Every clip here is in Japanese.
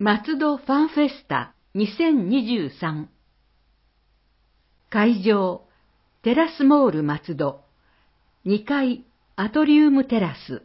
松戸ファンフェスタ2023。会場、テラスモール松戸、2階アトリウムテラス。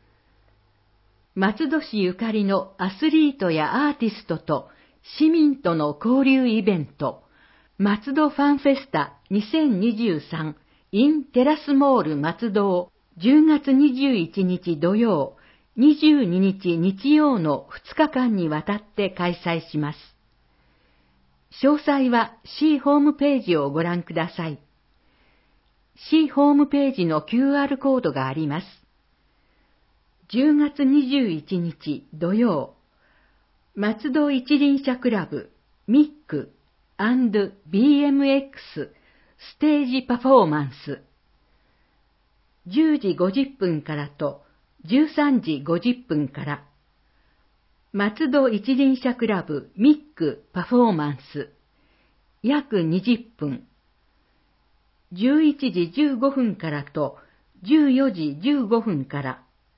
松戸市ゆかりのアスリートやアーティストと市民との交流イベント、松戸ファンフェスタ2023 in テラスモール松戸を10月21日土曜、22日日曜の2日間にわたって開催します。詳細は市ホームページをご覧ください。市ホームページの QR コードがあります。10月21日土曜、松戸一輪車クラブミック&BMX ステージパフォーマンス。10時50分からと13時50分から。松戸一輪車クラブミックパフォーマンス。約20分。11時15分からと14時15分から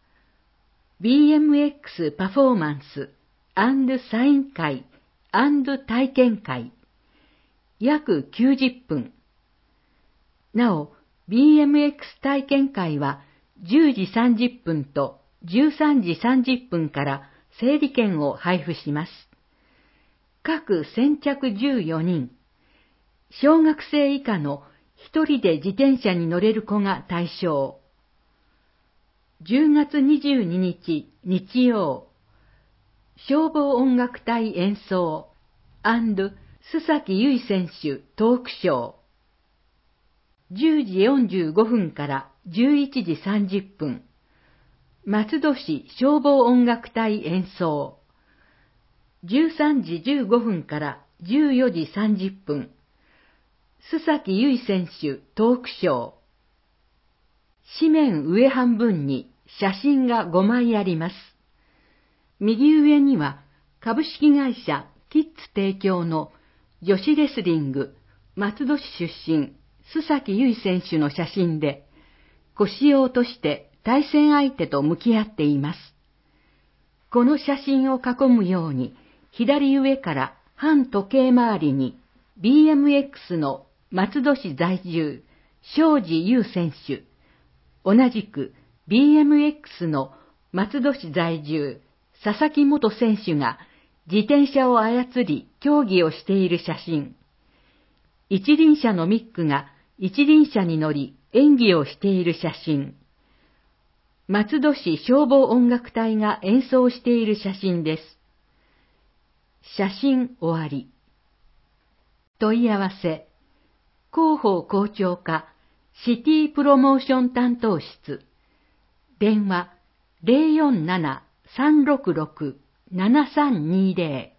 。BMX パフォーマンス&サイン会&体験会。約90分。なお、BMX 体験会は10時30分と13時30分から整理券を配布します。各先着14人。小学生以下の1人で自転車に乗れる子が対象。10月22日日曜、消防音楽隊演奏&須崎優衣選手トークショー。10時45分から11時30分。松戸市消防音楽隊演奏。13時15分から14時30分。須崎優衣選手トークショー。紙面上半分に写真が5枚あります。右上には株式会社キッズ提供の女子レスリング松戸市出身須崎優衣選手の写真で、腰を落として対戦相手と向き合っています。この写真を囲むように、左上から反時計回りに BMX の松戸市在住、庄司優選手、同じく BMX の松戸市在住、佐々木元選手が自転車を操り競技をしている写真。一輪車のミックが一輪車に乗り演技をしている写真。松戸市消防音楽隊が演奏している写真です。写真終わり。問い合わせ。広報広聴課シティプロモーション担当室。電話 047-366-7320